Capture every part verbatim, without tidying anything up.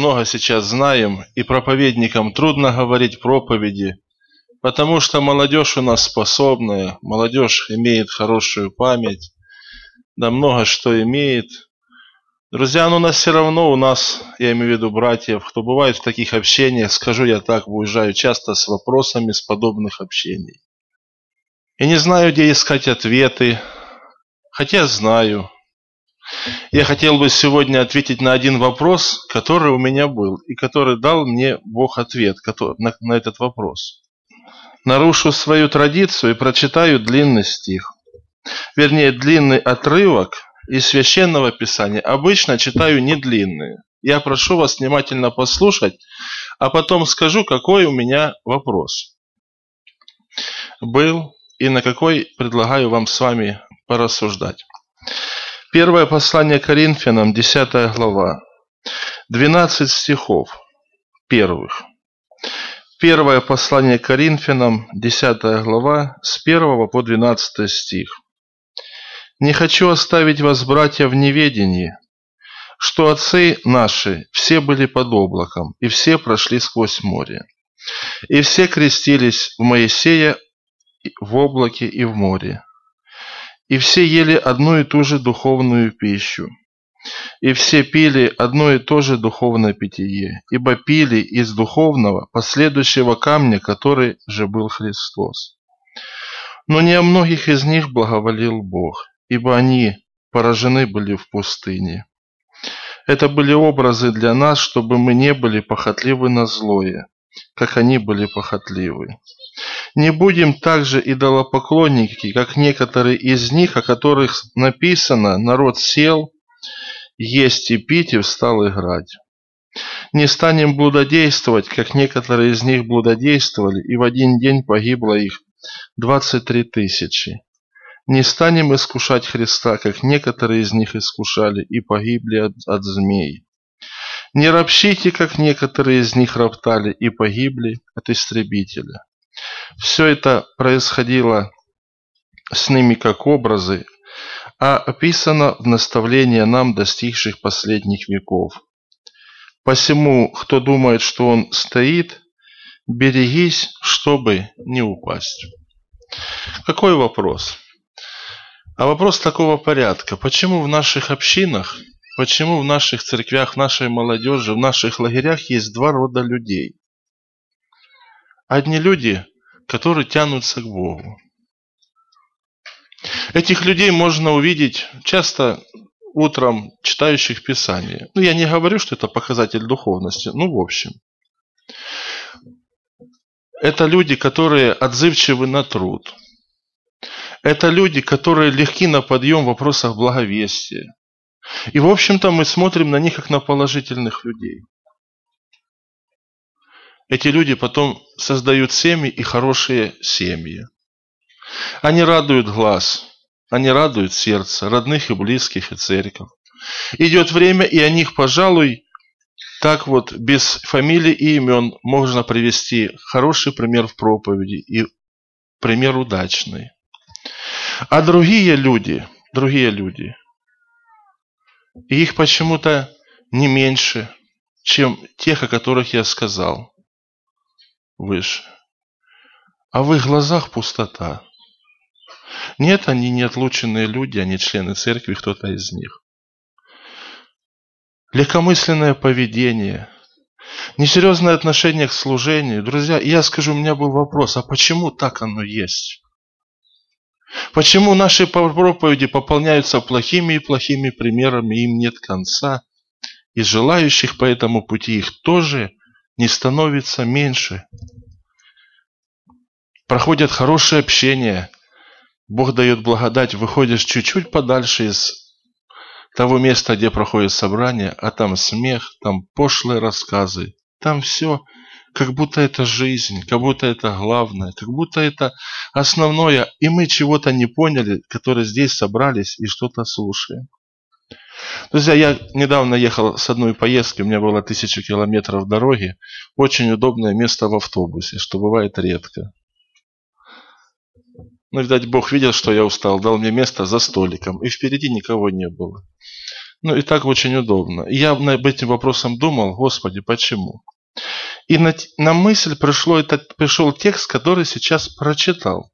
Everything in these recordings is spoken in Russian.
много сейчас знаем, и проповедникам трудно говорить проповеди, потому что молодежь у нас способная, молодежь имеет хорошую память, да много что имеет. Друзья, но у нас все равно, у нас, я имею в виду братьев, кто бывает в таких общениях, скажу я так, уезжаю часто с вопросами с подобных общений. И не знаю, где искать ответы, хотя знаю. Я хотел бы сегодня ответить на один вопрос, который у меня был, и который дал мне Бог ответ на, на этот вопрос. Нарушу свою традицию и прочитаю длинный стих. Вернее, длинный отрывок из Священного Писания. Обычно читаю не длинные. Я прошу вас внимательно послушать, а потом скажу, какой у меня вопрос был и на какой предлагаю вам с вами порассуждать. Первое послание Коринфянам, десятая глава, двенадцать стихов первых. Первое послание Коринфянам, десятая глава, с первого по двенадцатый стих. «Не хочу оставить вас, братья, в неведении, что отцы наши все были под облаком, и все прошли сквозь море, и все крестились в Моисея в облаке и в море, и все ели одну и ту же духовную пищу, и все пили одно и то же духовное питье, ибо пили из духовного последующего камня, который же был Христос. Но не о многих из них благоволил Бог, ибо они поражены были в пустыне. Это были образы для нас, чтобы мы не были похотливы на злое, как они были похотливы. Не будем также идолопоклонники, как некоторые из них, о которых написано: народ сел есть и пить, и встал играть. Не станем блудодействовать, как некоторые из них блудодействовали, и в один день погибло их двадцать три тысячи. Не станем искушать Христа, как некоторые из них искушали, и погибли от, от змей. Не ропщите, как некоторые из них роптали, и погибли от истребителя. Все это происходило с ними как образы, а описано в наставлении нам, достигших последних веков. Посему, кто думает, что он стоит, берегись, чтобы не упасть». Какой вопрос? А вопрос такого порядка. Почему в наших общинах, почему в наших церквях, в нашей молодежи, в наших лагерях есть два рода людей? Одни люди, которые тянутся к Богу. Этих людей можно увидеть часто утром читающих Писание. Ну, я не говорю, что это показатель духовности, ну, в общем. Это люди, которые отзывчивы на труд. Это люди, которые легки на подъем в вопросах благовестия. И, в общем-то, мы смотрим на них как на положительных людей. Эти люди потом создают семьи и хорошие семьи. Они радуют глаз, они радуют сердце, родных и близких, и церковь. Идет время, и о них, пожалуй, так вот, без фамилий и имен можно привести хороший пример в проповеди и пример удачный. А другие люди, другие люди, их почему-то не меньше, чем тех, о которых я сказал выше. А в их глазах пустота. Нет, они не отлученные люди, они члены церкви, кто-то из них. Легкомысленное поведение, несерьезное отношение к служению. Друзья, я скажу, у меня был вопрос, а почему так оно есть? Почему наши проповеди пополняются плохими и плохими примерами, им нет конца, и желающих по этому пути их тоже не становится меньше? Проходят хорошее общение, Бог дает благодать, выходишь чуть-чуть подальше из того места, где проходит собрание, а там смех, там пошлые рассказы, там все, как будто это жизнь, как будто это главное, как будто это основное, и мы чего-то не поняли, которые здесь собрались и что-то слушаем. Друзья, я недавно ехал с одной поездки, у меня было тысяча километров дороги, очень удобное место в автобусе, что бывает редко. Ну, видать, Бог видел, что я устал, дал мне место за столиком, и впереди никого не было. Ну и так очень удобно. И я над этим вопросом думал, Господи, почему? И на, на мысль пришло этот, пришел текст, который сейчас прочитал.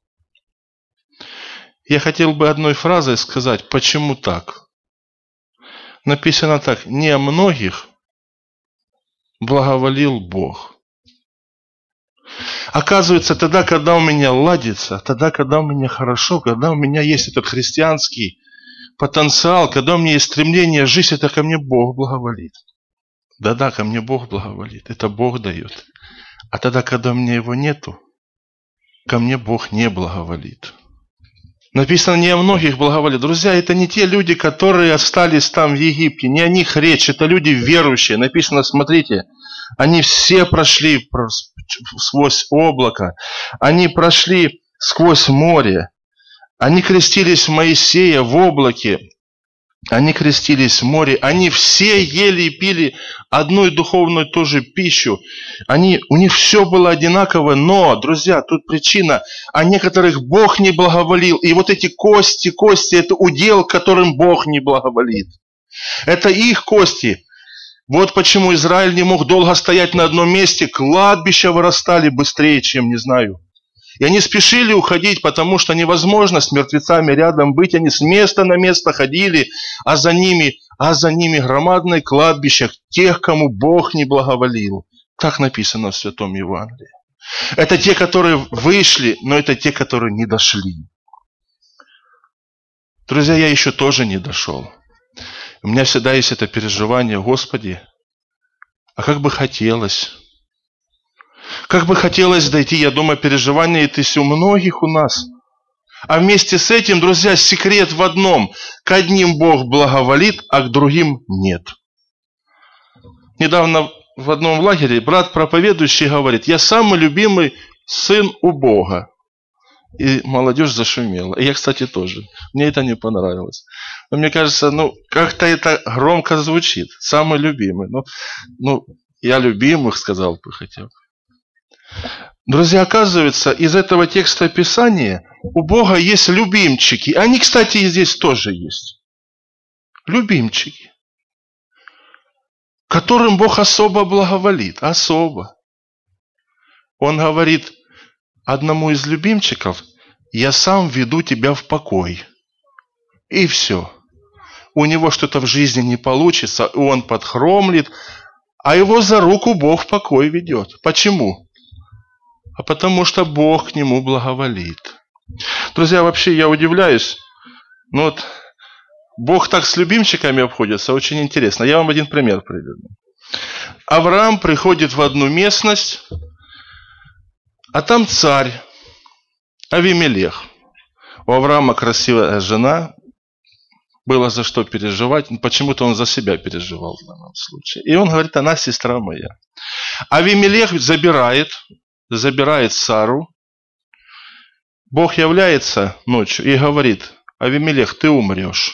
Я хотел бы одной фразой сказать, почему так. Написано так: не о многих благоволил Бог. Оказывается, тогда, когда у меня ладится, тогда, когда у меня хорошо, когда у меня есть этот христианский потенциал, когда у меня есть стремление жить, это ко мне Бог благоволит. Да-да, ко мне Бог благоволит. Это Бог дает. А тогда, когда у меня его нету, ко мне Бог не благоволит. Написано, не о многих благоволит. Друзья, это не те люди, которые остались там в Египте. Не о них речь. Это люди верующие. Написано, смотрите, они все прошли сквозь облако. Они прошли сквозь море. Они крестились в Моисея в облаке. Они крестились в море. Они все ели и пили одну и духовную тоже пищу. Они, у них все было одинаково. Но, друзья, тут причина. А некоторых Бог не благоволил. И вот эти кости, кости, это удел, которым Бог не благоволит. Это их кости. Вот почему Израиль не мог долго стоять на одном месте. Кладбища вырастали быстрее, чем, не знаю. И они спешили уходить, потому что невозможно с мертвецами рядом быть. Они с места на место ходили, а за ними, а за ними громадное кладбище тех, кому Бог не благоволил. Так написано в Святом Евангелии. Это те, которые вышли, но это те, которые не дошли. Друзья, я еще тоже не дошел. У меня всегда есть это переживание: Господи, а как бы хотелось... Как бы хотелось дойти, я думаю, переживания это есть у многих у нас. А вместе с этим, друзья, секрет в одном. К одним Бог благоволит, а к другим нет. Недавно в одном лагере брат проповедующий говорит: я самый любимый сын у Бога. И молодежь зашумела. И я, кстати, тоже. Мне это не понравилось. Но мне кажется, ну, как-то это громко звучит. Самый любимый. Ну, ну я любимых сказал бы хотя бы. Друзья, оказывается, из этого текста Писания у Бога есть любимчики. Они, кстати, и здесь тоже есть. Любимчики. Которым Бог особо благоволит. Особо. Он говорит одному из любимчиков: я сам веду тебя в покой. И все. У него что-то в жизни не получится, и он подхромлит, а его за руку Бог в покой ведет. Почему? А потому что Бог к нему благоволит. Друзья, вообще я удивляюсь. Ну вот, Бог так с любимчиками обходится, очень интересно. Я вам один пример приведу. Авраам приходит в одну местность, а там царь Авимелех. У Авраама красивая жена, было за что переживать. Почему-то он за себя переживал в данном случае. И он говорит: она сестра моя. Авимелех забирает... забирает Сару. Бог является ночью и говорит: Авимелех, ты умрешь.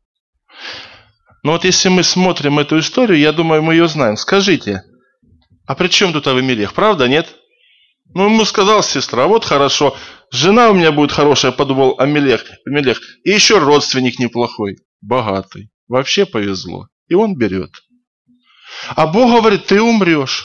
Но вот если мы смотрим эту историю, я думаю, мы ее знаем. Скажите, а при чем тут Авимелех? Правда, нет? Ну, ему сказал сестра: вот хорошо, жена у меня будет хорошая, подумал Авимелех. Авимелех. И еще родственник неплохой, богатый. Вообще повезло. И он берет. А Бог говорит: ты умрешь.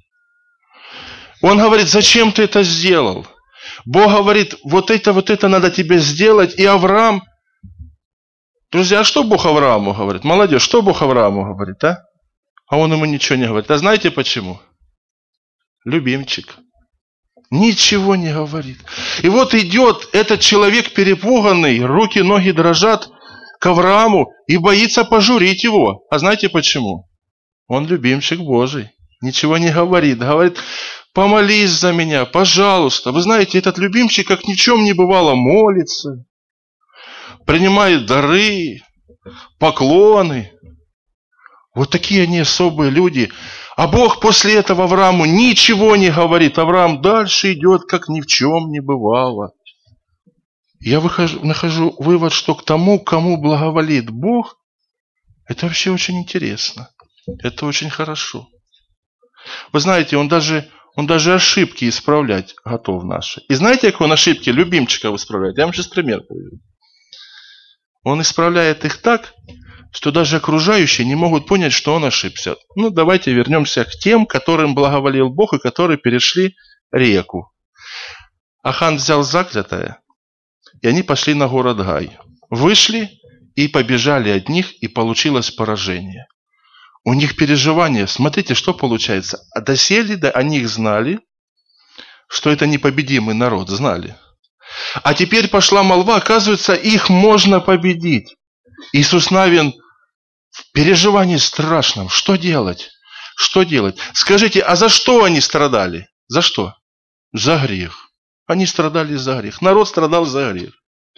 Он говорит: зачем ты это сделал? Бог говорит: вот это, вот это надо тебе сделать. И Авраам... Друзья, а что Бог Аврааму говорит? Молодежь, что Бог Аврааму говорит, а? А он ему ничего не говорит. А знаете почему? Любимчик. Ничего не говорит. И вот идет этот человек перепуганный, руки, ноги дрожат, к Аврааму и боится пожурить его. А знаете почему? Он любимчик Божий. Ничего не говорит. Говорит: помолись за меня, пожалуйста. Вы знаете, этот любимчик, как ни в чем не бывало, молится, принимает дары, поклоны. Вот такие они особые люди. А Бог после этого Аврааму ничего не говорит. Авраам дальше идет, как ни в чем не бывало. Я выхожу, нахожу вывод, что к тому, кому благоволит Бог, это вообще очень интересно. Это очень хорошо. Вы знаете, он даже... Он даже ошибки исправлять готов наши. И знаете, как он ошибки любимчиков исправляет? Я вам сейчас пример приведу. Он исправляет их так, что даже окружающие не могут понять, что он ошибся. Ну, давайте вернемся к тем, которым благоволил Бог и которые перешли реку. Ахан взял заклятое, и они пошли на город Гай. Вышли и побежали от них, и получилось поражение. У них переживания. Смотрите, что получается. А доселе да, о них знали, что это непобедимый народ, знали. А теперь пошла молва, оказывается, их можно победить. Иисус Навин в переживании страшном. Что делать? Что делать? Скажите, а за что они страдали? За что? За грех. Они страдали за грех. Народ страдал за грех.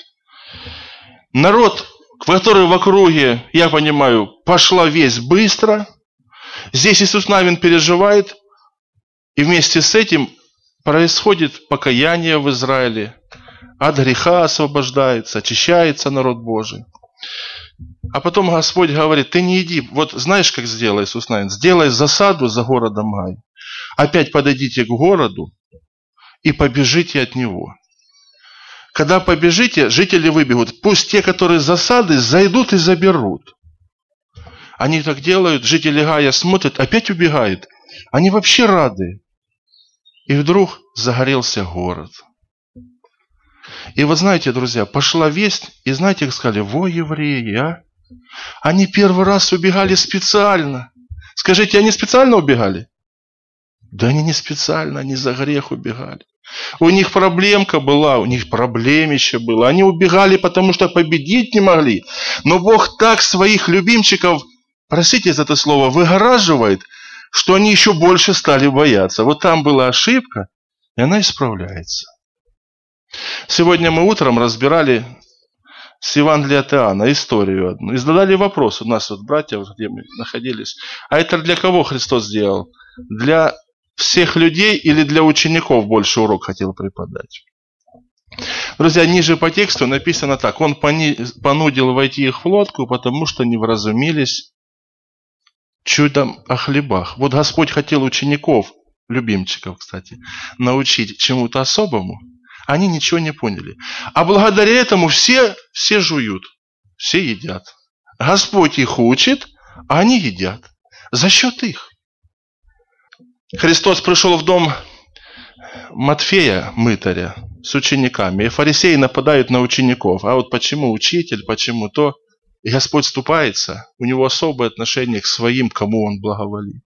Народ, который в округе, я понимаю, пошла весть быстро. Здесь Иисус Навин переживает. И вместе с этим происходит покаяние в Израиле. От греха освобождается, очищается народ Божий. А потом Господь говорит, ты не иди. Вот знаешь, как сделай, Иисус Навин? Сделай засаду за городом Гай. Опять подойдите к городу и побежите от него. Когда побежите, жители выбегут. Пусть те, которые засады, зайдут и заберут. Они так делают, жители Гая смотрят, опять убегают. Они вообще рады. И вдруг загорелся город. И вот знаете, друзья, пошла весть, и знаете, как сказали, во евреи, а? Они первый раз убегали специально. Скажите, они специально убегали? Да они не специально, они за грех убегали. У них проблемка была, у них проблемище было. Они убегали, потому что победить не могли. Но Бог так своих любимчиков, простите за это слово, выгораживает, что они еще больше стали бояться. Вот там была ошибка, и она исправляется. Сегодня мы утром разбирали с Евангелия от Иоанна историю одну. И задали вопрос у нас, вот братья, вот где мы находились. А это для кого Христос сделал? Для всех людей или для учеников больше урок хотел преподать? Друзья, ниже по тексту написано так. Он понудил войти их в лодку, потому что не вразумились чудом о хлебах. Вот Господь хотел учеников, любимчиков, кстати, научить чему-то особому. Они ничего не поняли. А благодаря этому все, все жуют, все едят. Господь их учит, а они едят. За счет их. Христос пришел в дом Матфея, мытаря, с учениками. И фарисеи нападают на учеников. А вот почему учитель, почему то? И Господь вступается. У него особое отношение к своим, кому он благоволит.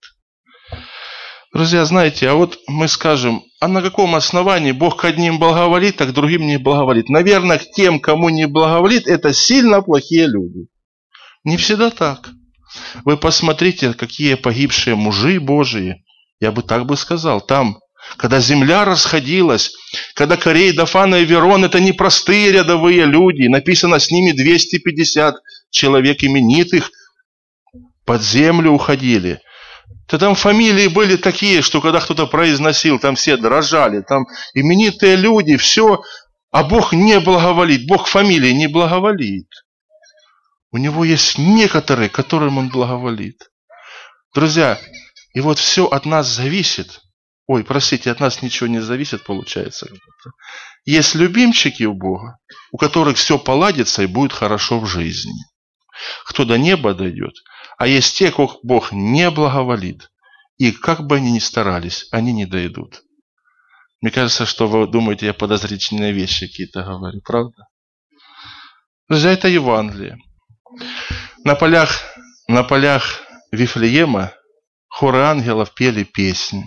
Друзья, знаете, а вот мы скажем, а на каком основании Бог к одним благоволит, а к другим не благоволит? Наверное, к тем, кому не благоволит, это сильно плохие люди. Не всегда так. Вы посмотрите, какие погибшие мужи Божии. Я бы так бы сказал. Там, когда земля расходилась, когда Корей, Дафана и Верон, это не простые рядовые люди. Написано, с ними двести пятьдесят человек именитых под землю уходили. То там фамилии были такие, что когда кто-то произносил, там все дрожали, там именитые люди, все, а Бог не благоволит, Бог фамилии не благоволит. У него есть некоторые, которым он благоволит. Друзья, и вот все от нас зависит. Ой, простите, от нас ничего не зависит, получается. Есть любимчики у Бога, у которых все поладится и будет хорошо в жизни. Кто до неба дойдет. А есть те, кого Бог не благоволит. И как бы они ни старались, они не дойдут. Мне кажется, что вы думаете, я подозрительные вещи какие-то говорю. Правда? Друзья, это Евангелие. На полях, на полях Вифлеема хоры ангелов пели песнь.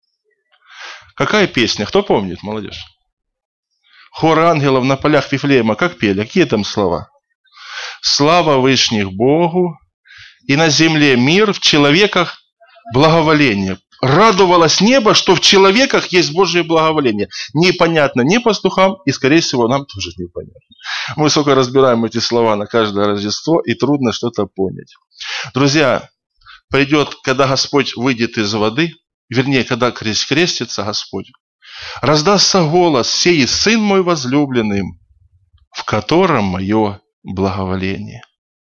Какая песня? Кто помнит, молодежь? Хоры ангелов на полях Вифлеема как пели? Какие там слова? Слава вышних Богу, и на земле мир, в человеках благоволение. Радовалось небо, что в человеках есть Божье благоволение. Непонятно ни пастухам, и, скорее всего, нам тоже непонятно. Мы сколько разбираем эти слова на каждое Рождество, и трудно что-то понять. Друзья, придет, когда Господь выйдет из воды, вернее, когда крестится Господь, раздастся голос: «Сей Сын мой возлюбленный, в котором мое благоволение».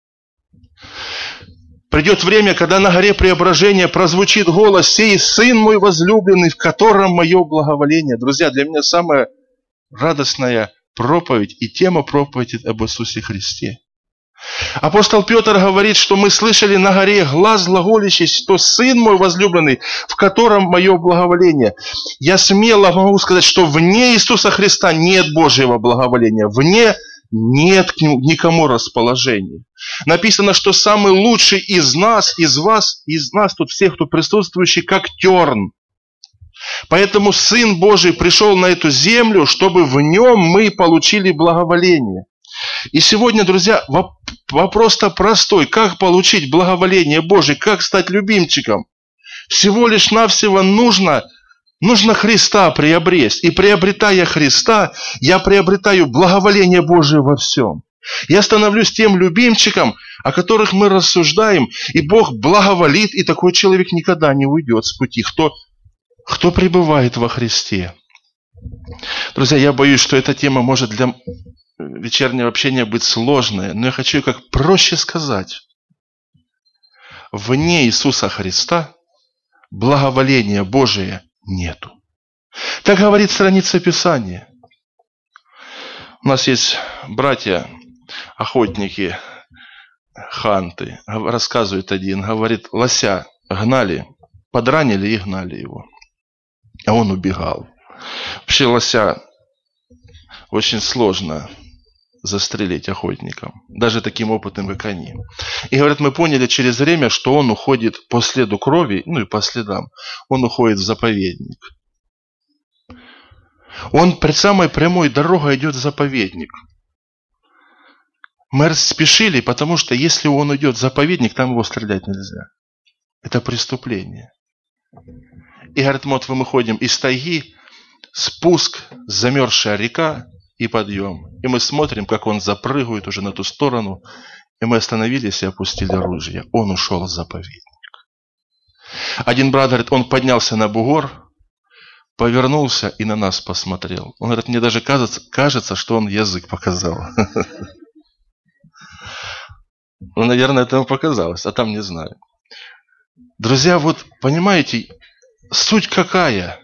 Придет время, когда на горе Преображения прозвучит голос: «Сей Сын мой возлюбленный, в котором мое благоволение». Друзья, для меня самая радостная проповедь и тема проповеди об Иисусе Христе. Апостол Петр говорит, что мы слышали на горе глас глаголящий, что Сын мой возлюбленный, в котором мое благоволение. Я смело могу сказать, что вне Иисуса Христа нет Божьего благоволения, вне нет к нему, никому расположения. Написано, что самый лучший из нас, из вас, из нас, тут всех, кто присутствующий, как терн. Поэтому Сын Божий пришел на эту землю, чтобы в нем мы получили благоволение. И сегодня, друзья, вопрос-то простой. Как получить благоволение Божие? Как стать любимчиком? Всего лишь навсего нужно, нужно Христа приобрести. И приобретая Христа, я приобретаю благоволение Божие во всем. Я становлюсь тем любимчиком, о которых мы рассуждаем, и Бог благоволит, и такой человек никогда не уйдет с пути. Кто, кто пребывает во Христе? Друзья, я боюсь, что эта тема может для вечернего общения быть сложная, но я хочу как проще сказать. Вне Иисуса Христа благоволения Божия нету. Так говорит страница Писания. У нас есть братья, охотники, ханты. Рассказывает один, говорит, лося гнали, подранили и гнали его. А он убегал. Вообще лося очень сложно застрелить охотникам, даже таким опытным, как они. И говорят, мы поняли через время, что он уходит по следу крови, ну и по следам, он уходит в заповедник. Он пред самой прямой дорогой идет в заповедник. Мы спешили, потому что если он идет в заповедник, там его стрелять нельзя. Это преступление. И говорят, вот мы ходим из тайги, спуск, замерзшая река и подъем. И мы смотрим, как он запрыгивает уже на ту сторону. И мы остановились и опустили ружье. Он ушел в заповедник. Один брат говорит, он поднялся на бугор, повернулся и на нас посмотрел. Он говорит, мне даже кажется, кажется, что он язык показал. Ну, наверное, это ему показалось, а там не знаю. Друзья, вот понимаете, суть какая?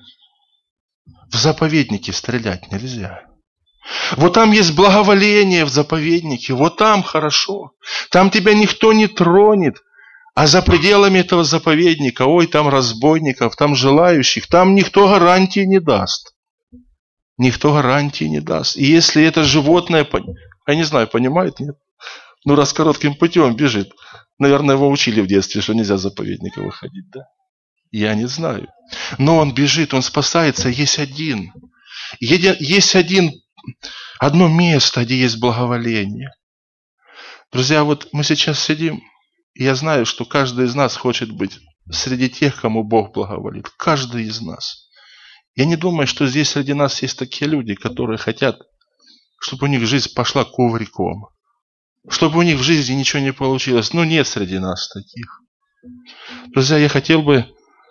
В заповеднике стрелять нельзя. Вот там есть благоволение в заповеднике, вот там хорошо. Там тебя никто не тронет. А за пределами этого заповедника, ой, там разбойников, там желающих, там никто гарантии не даст. Никто гарантии не даст. И если это животное, я не знаю, понимает, нет? Ну, раз коротким путем бежит, наверное, его учили в детстве, что нельзя с заповедника выходить, да? Я не знаю. Но он бежит, он спасается, есть один. Есть один, одно место, где есть благоволение. Друзья, вот мы сейчас сидим, и я знаю, что каждый из нас хочет быть среди тех, кому Бог благоволит. Каждый из нас. Я не думаю, что здесь среди нас есть такие люди, которые хотят, чтобы у них жизнь пошла ковриком. Чтобы у них в жизни ничего не получилось. Ну, нет среди нас таких. Друзья, я хотел бы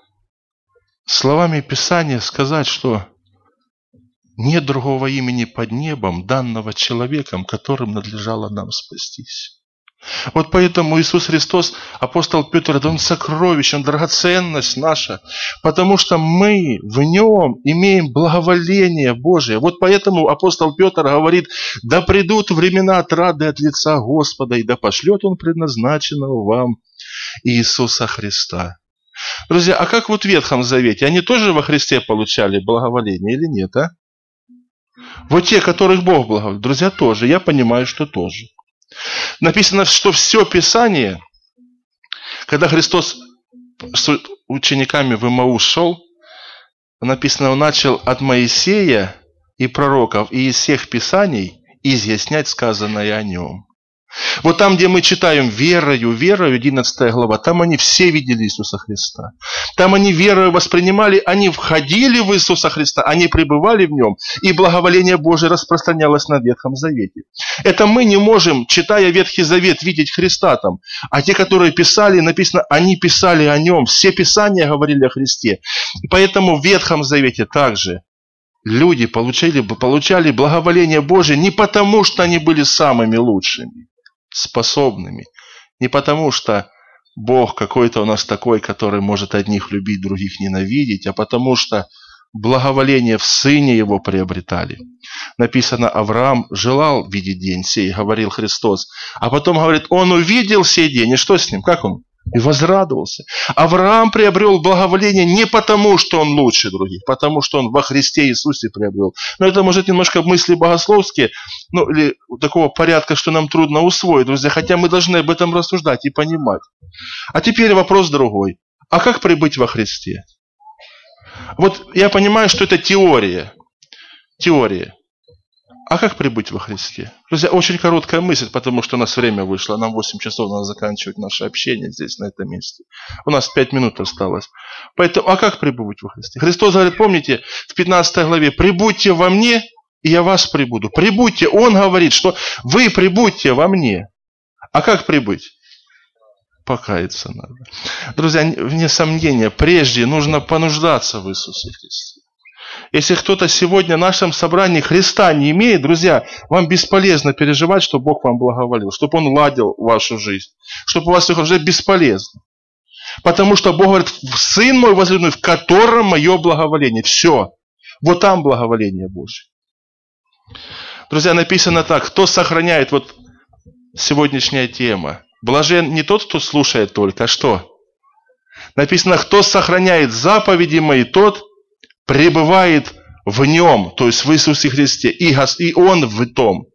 словами Писания сказать, что нет другого имени под небом, данного человеком, которым надлежало нам спастись. Вот поэтому Иисус Христос, апостол Петр, он сокровище, он драгоценность наша, потому что мы в нем имеем благоволение Божие. Вот поэтому апостол Петр говорит, да придут времена отрады от лица Господа, и да пошлет он предназначенного вам Иисуса Христа. Друзья, а как вот в Ветхом Завете? Они тоже во Христе получали благоволение или нет, а? Вот те, которых Бог благоволил. Друзья, тоже. Я понимаю, что тоже. Написано, что все Писание, когда Христос с учениками в Имаус шел, написано, он начал от Моисея и пророков и из всех Писаний изъяснять сказанное о нем. Вот там, где мы читаем верою, верою, одиннадцатая глава, там они все видели Иисуса Христа. Там они верою воспринимали, они входили в Иисуса Христа, они пребывали в Нем, и благоволение Божие распространялось на Ветхом Завете. Это мы не можем, читая Ветхий Завет, видеть Христа там. А те, которые писали, написано, они писали о Нем, все Писания говорили о Христе. Поэтому в Ветхом Завете также люди получали, получали благоволение Божие не потому, что они были самыми лучшими, способными. Не потому, что Бог какой-то у нас такой, который может одних любить, других ненавидеть, а потому что благоволение в Сыне Его приобретали. Написано, Авраам желал видеть день сей, говорил Христос. А потом говорит, он увидел сей день. И что с ним? Как он? И возрадовался. Авраам приобрел благоволение не потому, что он лучше других, потому что он во Христе Иисусе приобрел. Но это, может, немножко мысли богословские, ну, или такого порядка, что нам трудно усвоить, друзья. Хотя мы должны об этом рассуждать и понимать. А теперь вопрос другой. А как пребыть во Христе? Вот я понимаю, что это теория. Теория. А как пребыть во Христе? Друзья, очень короткая мысль, потому что у нас время вышло. Нам восемь часов надо заканчивать наше общение здесь, на этом месте. У нас пять минут осталось. Поэтому, а как пребывать во Христе? Христос говорит, помните, в пятнадцатой главе, «Пребудьте во мне, и я вас пребуду». Пребудьте. Он говорит, что вы пребудьте во мне. А как пребыть? Покаяться надо. Друзья, вне сомнения, прежде нужно понуждаться в Иисусе Христе. Если кто-то сегодня в нашем собрании Христа не имеет, друзья, вам бесполезно переживать, что Бог вам благоволил, чтобы Он ладил вашу жизнь, чтобы у вас все уже бесполезно. Потому что Бог говорит, Сын мой возлюбленный, в котором мое благоволение. Все. Вот там благоволение Божье. Друзья, написано так, кто сохраняет, вот сегодняшняя тема. Блажен не тот, кто слушает только, а что? Написано, кто сохраняет заповеди мои, тот пребывает в нем, то есть в Иисусе Христе, и Он в том.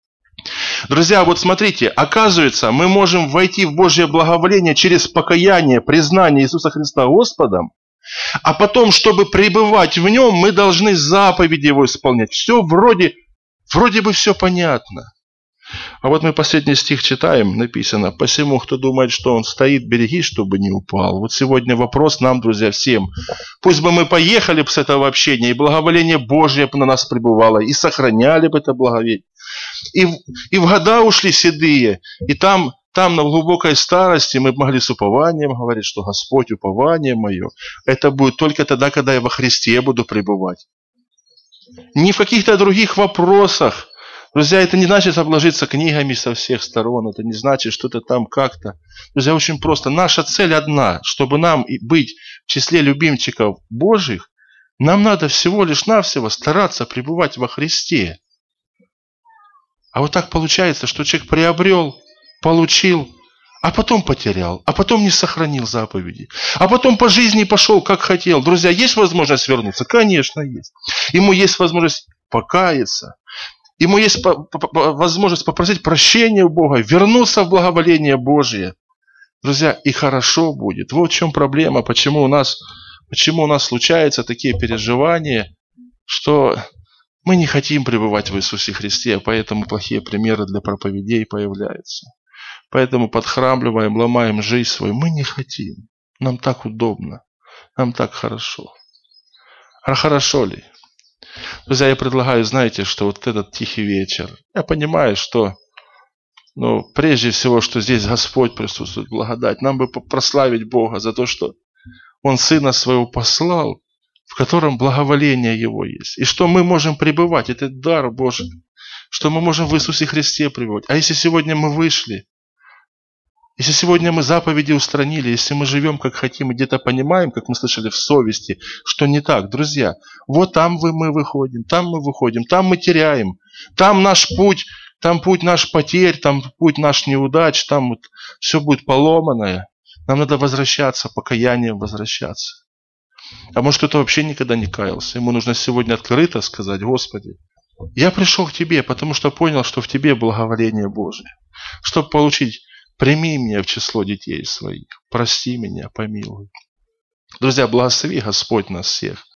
Друзья, вот смотрите, оказывается, мы можем войти в Божье благоволение через покаяние, признание Иисуса Христа Господом, а потом, чтобы пребывать в нем, мы должны заповеди Его исполнять. Все вроде, вроде бы все понятно. А вот мы последний стих читаем, написано, «Посему, кто думает, что он стоит, береги, чтобы не упал». Вот сегодня вопрос нам, друзья, всем. Пусть бы мы поехали бы с этого общения, и благоволение Божье бы на нас пребывало, и сохраняли бы это благоволение. И, и в года ушли седые, и там, там на глубокой старости мы могли с упованием говорить, что Господь, упование мое, это будет только тогда, когда я во Христе буду пребывать. Не в каких-то других вопросах. Друзья, это не значит обложиться книгами со всех сторон, это не значит что-то там как-то. Друзья, очень просто. Наша цель одна, чтобы нам быть в числе любимчиков Божьих, нам надо всего лишь навсего стараться пребывать во Христе. А вот так получается, что человек приобрел, получил, а потом потерял, а потом не сохранил заповеди, а потом по жизни пошел, как хотел. Друзья, есть возможность вернуться? Конечно, есть. Ему есть возможность покаяться. Ему есть возможность попросить прощения у Бога, вернуться в благоволение Божие. Друзья, и хорошо будет. Вот в чем проблема, почему у нас, почему у нас случаются такие переживания, что мы не хотим пребывать в Иисусе Христе, поэтому плохие примеры для проповедей появляются. Поэтому подхрамливаем, ломаем жизнь свою. Мы не хотим. Нам так удобно, нам так хорошо. А хорошо ли? Друзья, я предлагаю, знаете, что вот этот тихий вечер, я понимаю, что, ну, прежде всего, что здесь Господь присутствует, благодать, нам бы прославить Бога за то, что Он Сына Своего послал, в котором благоволение Его есть, и что мы можем пребывать, это дар Божий, что мы можем в Иисусе Христе пребывать. А если сегодня мы вышли, если сегодня мы заповеди устранили, если мы живем как хотим и где-то понимаем, как мы слышали в совести, что не так, друзья, вот там мы выходим, там мы выходим, там мы теряем, там наш путь, там путь наш потерь, там путь наш неудач, там вот все будет поломанное. Нам надо возвращаться, покаянием возвращаться. А может, кто-то вообще никогда не каялся. Ему нужно сегодня открыто сказать: Господи, я пришел к Тебе, потому что понял, что в Тебе благоволение Божие. Чтобы получить, прими меня в число детей своих, прости меня, помилуй. Друзья, благослови Господь нас всех.